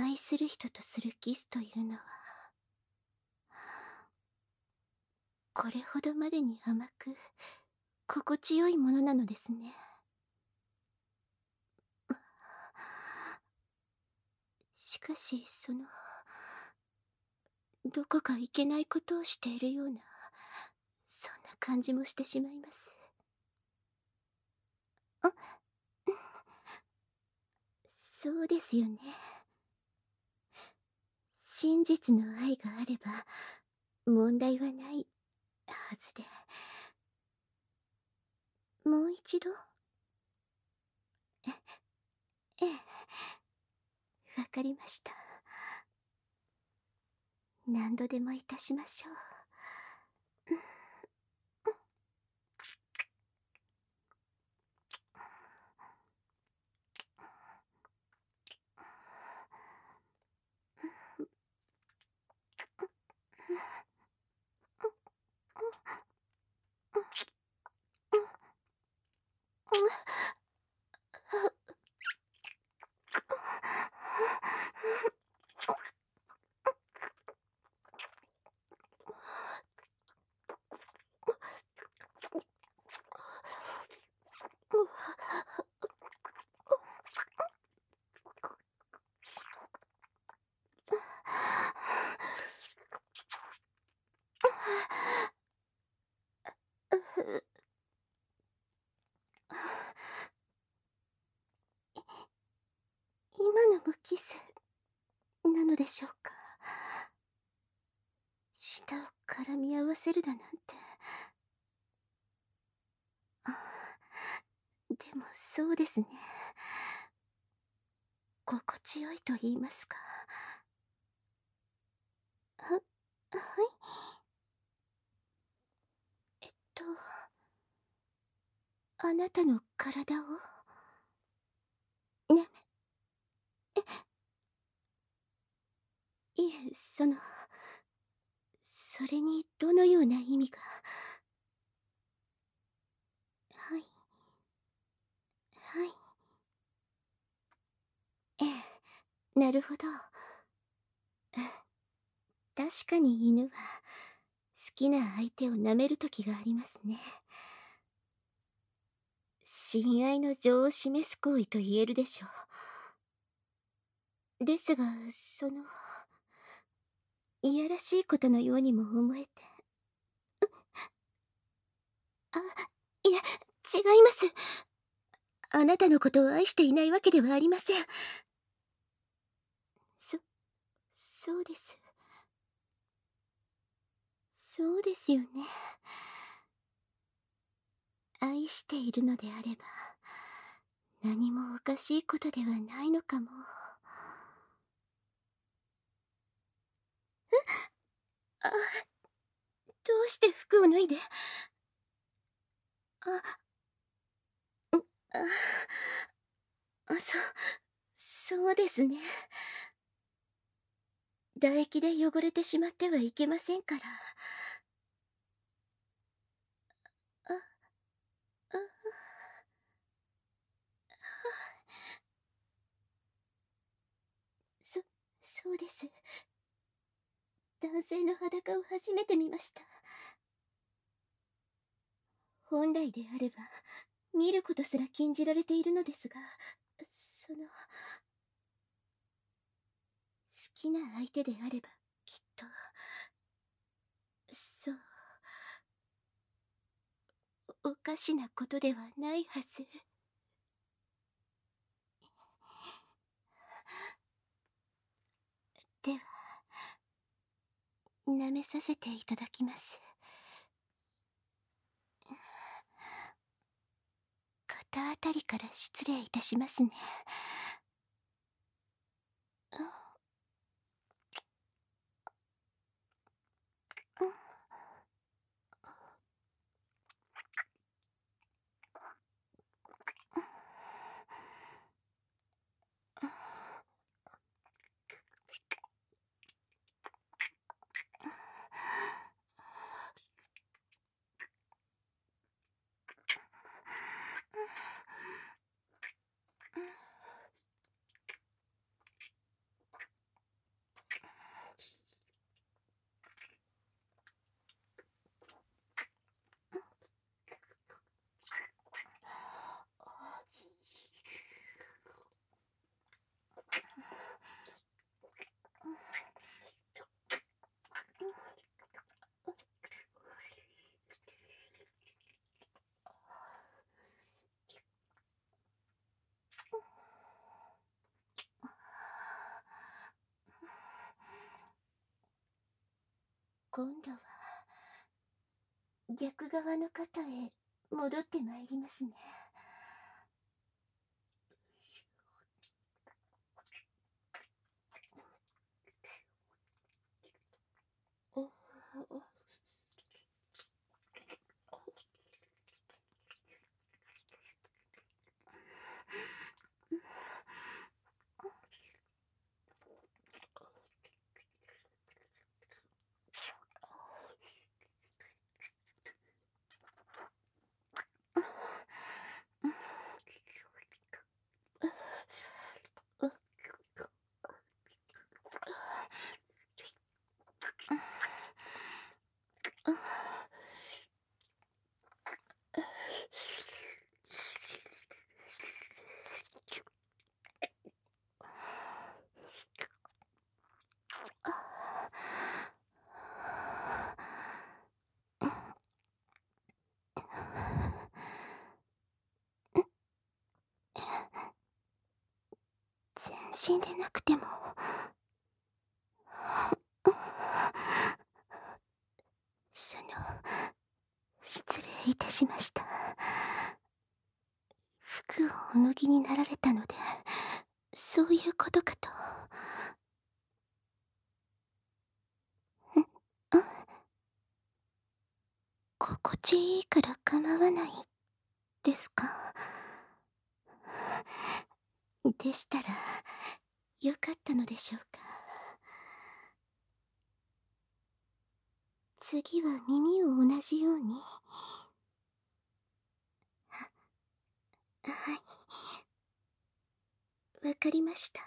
愛する人とするキスというのは、これほどまでに甘く、心地よいものなのですね。しかし、どこかいけないことをしているような、そんな感じもしてしまいます。あ、そうですよね。真実の愛があれば、問題はないはずで。もう一度。ええ、わかりました。何度でもいたしましょう。今のもキスなのでしょうか。舌を絡み合わせるだなんて。でもそうですね。心地よいと言いますか。はい。と、あなたの体をね、いえ、それにどのような意味が。はい、はい。ええ、なるほど。確かに犬は、好きな相手を舐める時がありますね。親愛の情を示す行為と言えるでしょう。ですが、いやらしいことのようにも思えて。あ、いえ、違います。あなたのことを愛していないわけではありません。そ、そうです。そうですよね。愛しているのであれば、何もおかしいことではないのかも。あ、どうして服を脱いで。あ、あ、そうですね。唾液で汚れてしまってはいけませんから。あ、あ、そ、そうです。男性の裸を初めて見ました。本来であれば、見ることすら禁じられているのですが、好きな相手であれば、きっと、そう、おかしなことではないはず。では、舐めさせていただきます。肩あたりから失礼いたしますね。 今度は逆側の肩へ戻ってまいりますね。全身でなくても失礼いたしました。服をお脱ぎになられたので、そういうことかと。心地いいから構わないですか？でしたらよかったのでしょうか。次は耳を同じように。はい、わかりました。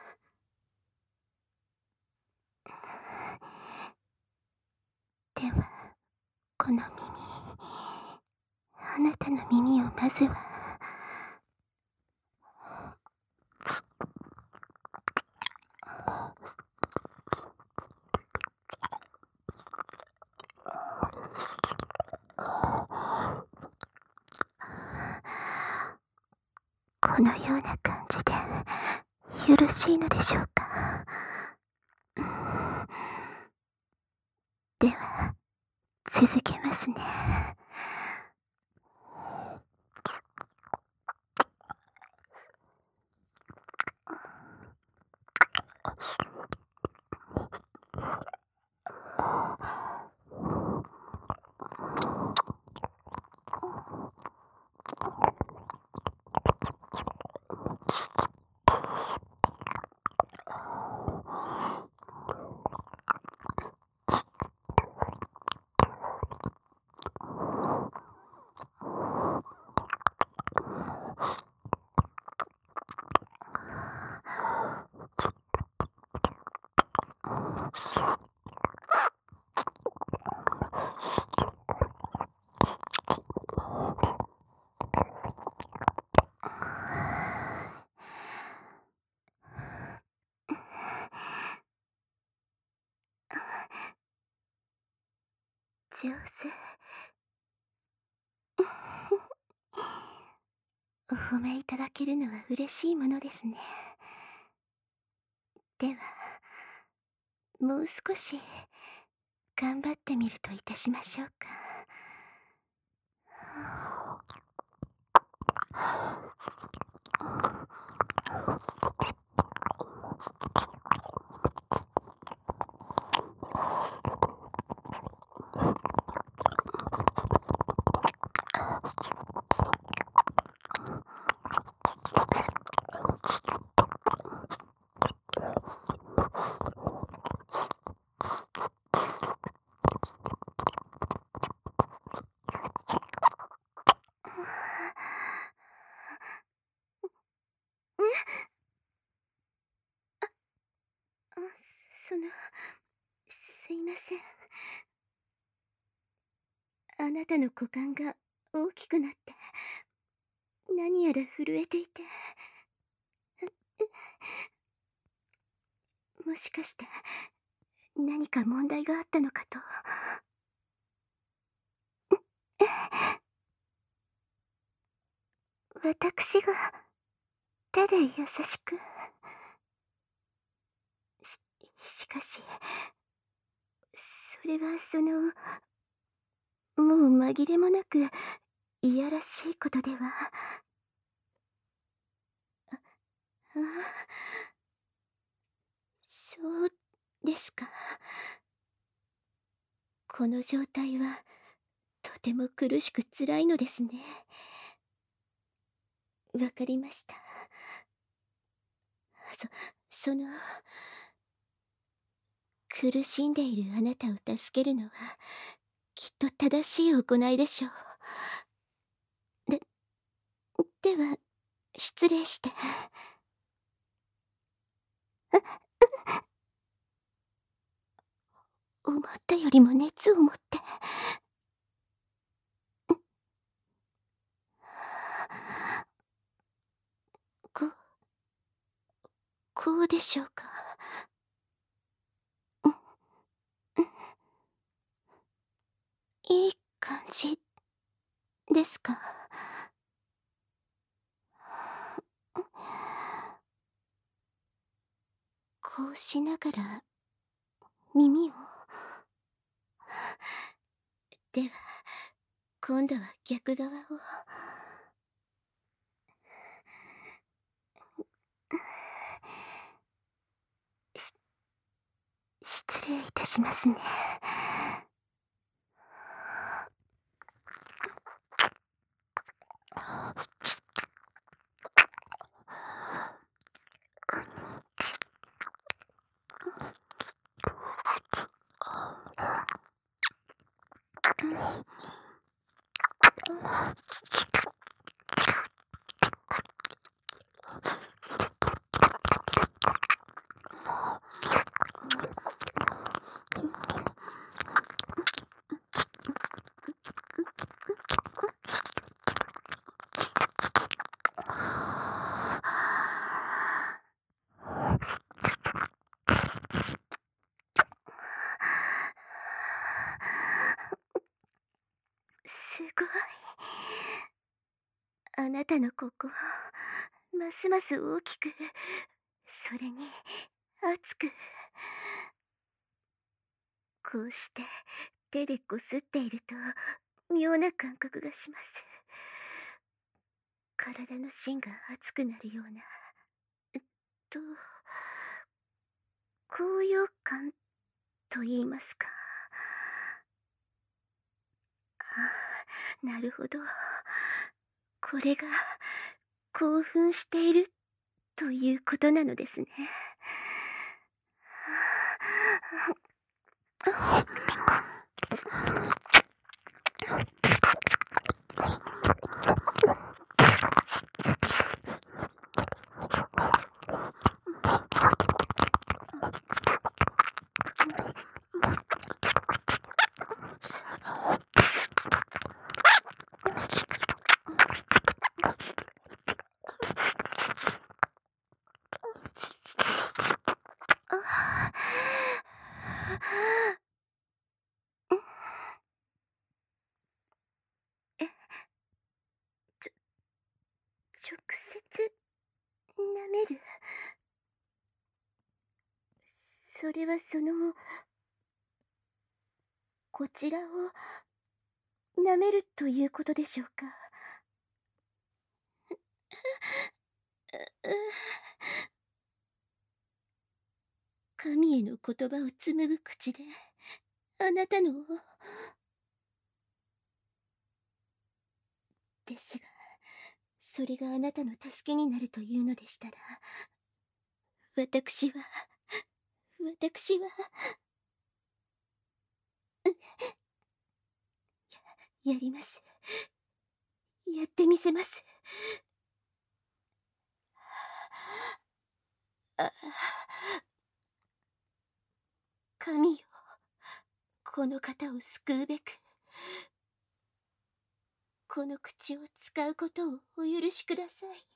ではこの耳、あなたの耳をまずは。このような感じでよろしいのでしょうか。では続けますね。上手。お褒めいただけるのは嬉しいものですね。ではもう少し頑張ってみるといたしましょうか。その、すいません。あなたの股間が大きくなって何やら震えていて、もしかして何か問題があったのかと。私が手で優しく。しかしそれはもう紛れもなく、いやらしいことでは。ああ、そうですか。この状態は、とても苦しく辛いのですね。わかりました。その、苦しんでいるあなたを助けるのは、きっと正しい行いでしょう。では、失礼して。思ったよりも熱を持って。こ、こうでしょうか。いい感じですか。こうしながら耳を。では、今度は逆側を。失礼いたしますね。すごい。あなたのここ、ますます大きく、それに熱く。こうして手でこすっていると妙な感覚がします。体の芯が熱くなるような、と、高揚感と言いますか。ああ、なるほど。これが興奮しているということなのですね。え、直接舐める。それはこちらを舐めるということでしょうか。神への言葉を紡ぐ口で、あなたのを。ですが、それがあなたの助けになるというのでしたら、私は、私は、やります。やってみせます。あ、神よ、この方を救うべく、この口を使うことをお許しください。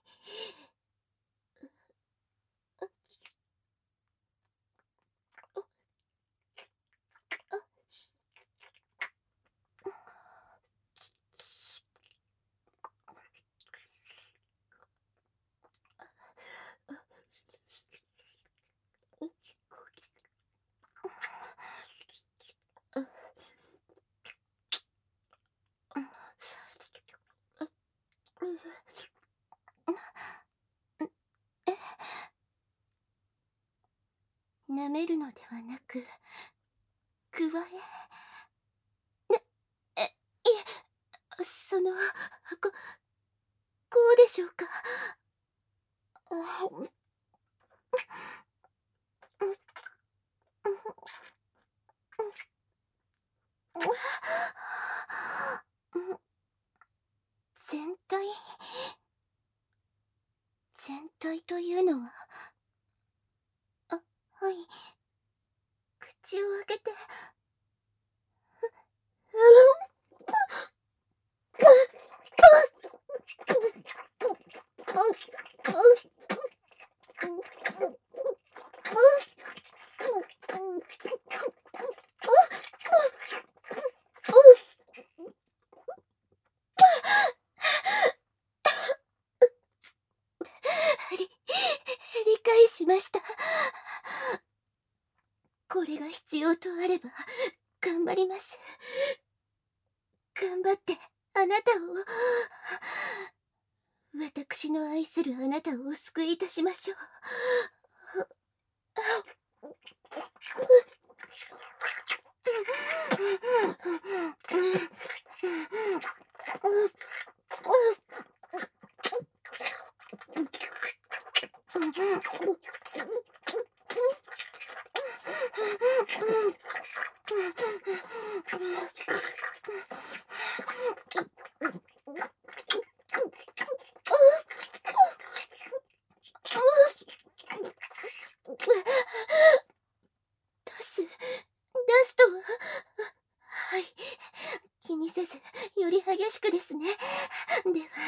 めるのではなく、加え、いえ、こうでしょうか。全体全体というのは、はい、口を開けて、理解しました。これが必要とあれば、頑張ります。頑張って、あなたを、私の愛するあなたをお救いいたしましょう。ラストは、はい、気にせず、より激しくですね。では、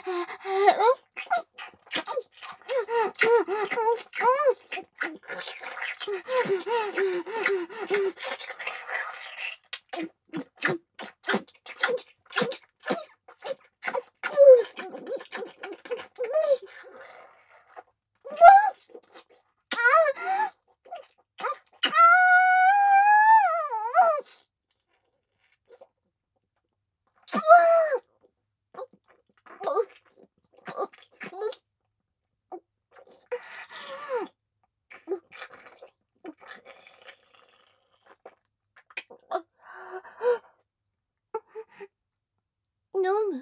飲む？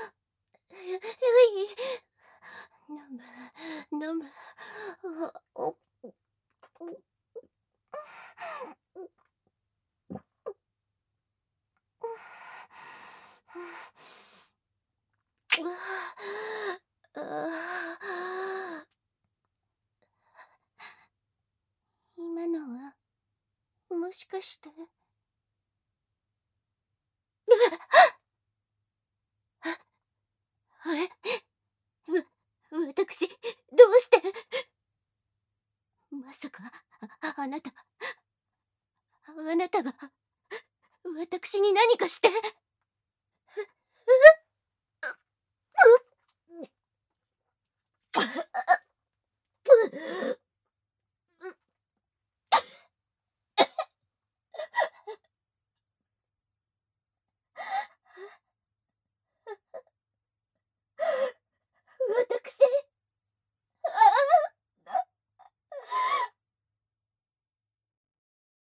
飲む。今のは、もしかして。私、どうして。まさか、あなたが、私に何かして。